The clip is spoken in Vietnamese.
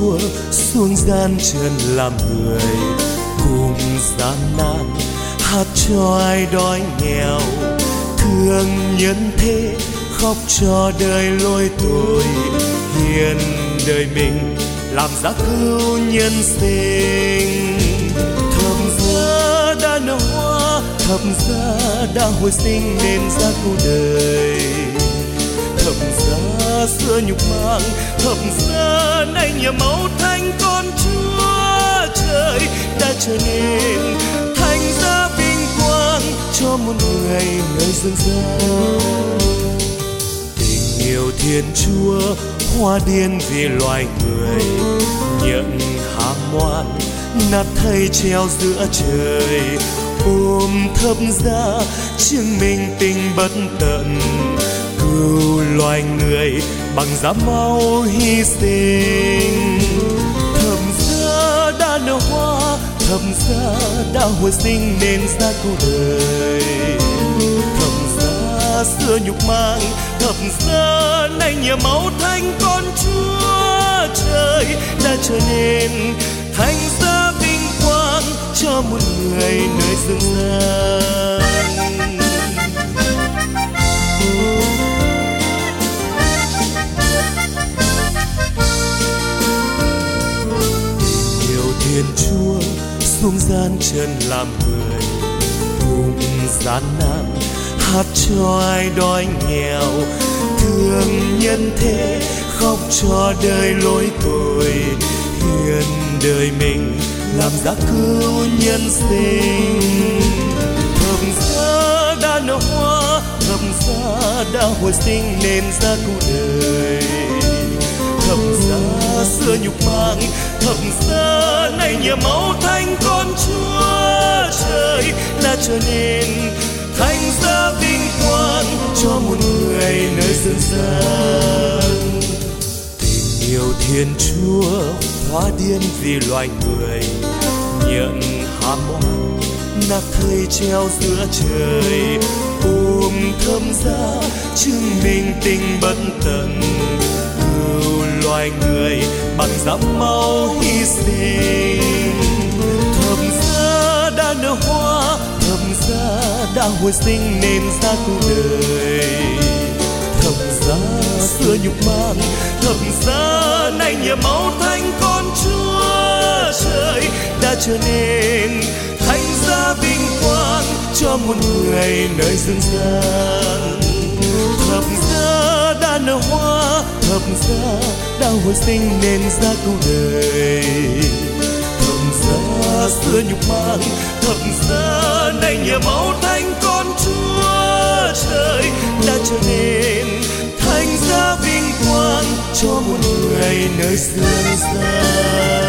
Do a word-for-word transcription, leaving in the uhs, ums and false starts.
Chúa xuống gian trần làm người, cùng gian nan hát cho ai đói nghèo, thương nhân thế khóc cho đời lỗi tội, hiến đời mình làm giá cứu nhân sinh. Thập giá đã nở hoa, thập giá đã hồi sinh nên giá cứu đời. Thập giá xưa nhục mang, thập giá nay nhờ máu thánh con Chúa trời đã trở nên thành giá vinh quang cho một người nơi dương gian. Tình yêu Thiên Chúa hoa điên vì loài người, nhận ham ngoan nát thây treo giữa trời, ôm thập giá chứng minh tình bất tận, cứu loài người bằng giá máu hy sinh. Thập giá đã nở hoa, thập giá đã hồi sinh nên giá cứu đời. Thập giá xưa nhục mang, thập giá nay nhờ máu thánh con Chúa trời đã trở nên thành giá vinh quang cho một người nơi dương gian. Thiên Chúa xuống gian trần làm người, cùng gian nan hát cho ai đói nghèo, thương nhân thế khóc cho đời lỗi tội, hiến đời mình làm giá cứu nhân sinh. Thập giá đã nở hoa, thập giá đã hồi sinh nên giá cứu đời. Thập giá xưa nhục mang, thập giá nay nhờ máu thánh con Chúa trời đã trở nên thành giá vinh quang cho một người nơi dương gian. Tình yêu Thiên Chúa hóa điên vì loài người, nhận ham oan nát thây treo giữa trời, ôm thập giá chứng minh tình bất tận, loài người bằng giá máu hy sinh. Thập giá đã nở hoa, thập giá đã hồi sinh nên giá cứu đời. Thập giá xưa nhục mang, thập giá nay nhờ máu thánh con Chúa trời đã trở nên thành giá vinh quang cho một người nơi dương gian. Thập giá đã nở hoa, thập giá đã hồi sinh nên giá cứu đời. Thập giá xưa nhục mang, thập giá nay nhờ máu thánh con Chúa trời đã trở nên thành giá vinh quang cho một người nơi dương gian.